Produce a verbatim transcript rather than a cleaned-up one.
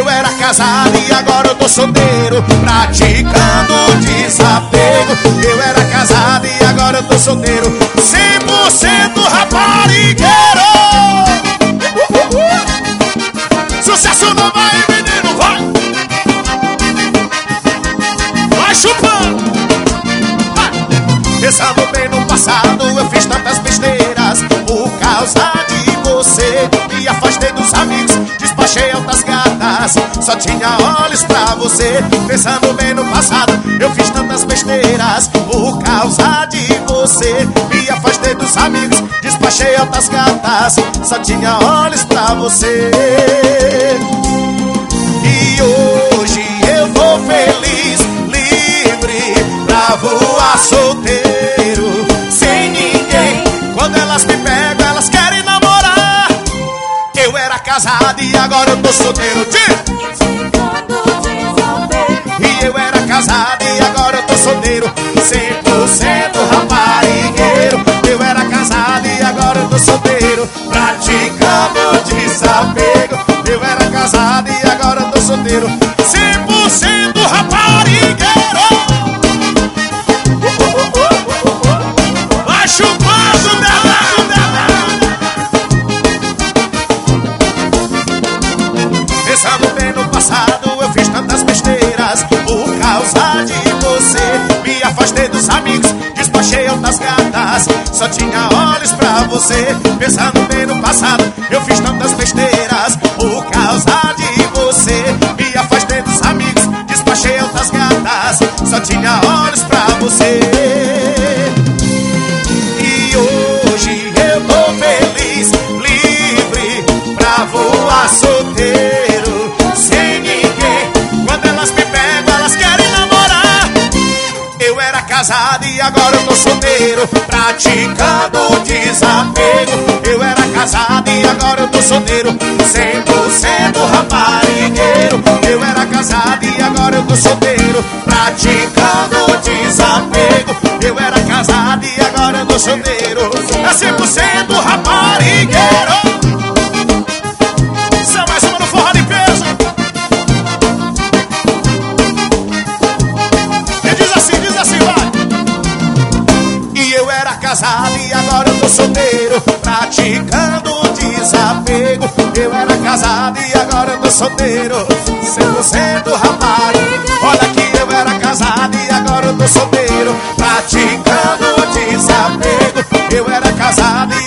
Eu era casado e agora eu tô solteiro, praticando desapego. Eu era casado e agora eu tô solteiro, cem por cento raparigueiro. Sucesso não vai, menino, vai! Vai chupando! Vai! Pensando bem no passado, eu fiz tantas besteiras. Por causa de você, me afastei dos amigos, despachei altas gatas, só tinha olhos pra você. Pensando bem no passado, eu fiz tantas besteiras. Por causa de você, me afastei dos amigos, despachei altas gatas, só tinha olhos pra você. E hoje eu tô feliz, livre, pra voar solteiro, sem ninguém. Quando elas me pegam, elas querem namorar. Eu era casado e agora eu tô solteiro. E eu era casado e agora eu tô solteiro, cem por cento raparigueiro. Eu era casado e agora eu tô solteiro, praticando desapego. Eu era casado e agora eu tô solteiro, cem por cento raparigueiro. Vai chupando, bela! Pensando bem no passado, eu fiz tantas besteiras. Por causa de você, me afastei dos amigos, despachei altas gatas, só tinha olhos pra você. Pensando bem no passado, eu fiz tantas besteiras. Por causa de você, me afastei dos amigos, despachei altas gatas, só tinha olhos pra você. E hoje eu tô feliz, livre, pra voar solteiro, sem ninguém. Quando elas me pegam, elas querem namorar. Eu era casado e agora eu tô solteiro, praticando desapego. Eu era casado e agora eu tô solteiro, cem por cento raparigueiro. Eu era casado e agora eu tô solteiro, praticando desapego. Eu era casado e agora eu tô solteiro, é cem por cento raparigueiro. Isso é mais uma no forró de peso. E diz assim, diz assim, vai. E eu era casado e agora eu tô solteiro, praticando desapego. Eu era casado e agora eu tô solteiro, cem por cento raparigueiro. Olha que eu era casado e agora eu tô solteiro, praticando desapego. Eu era casado e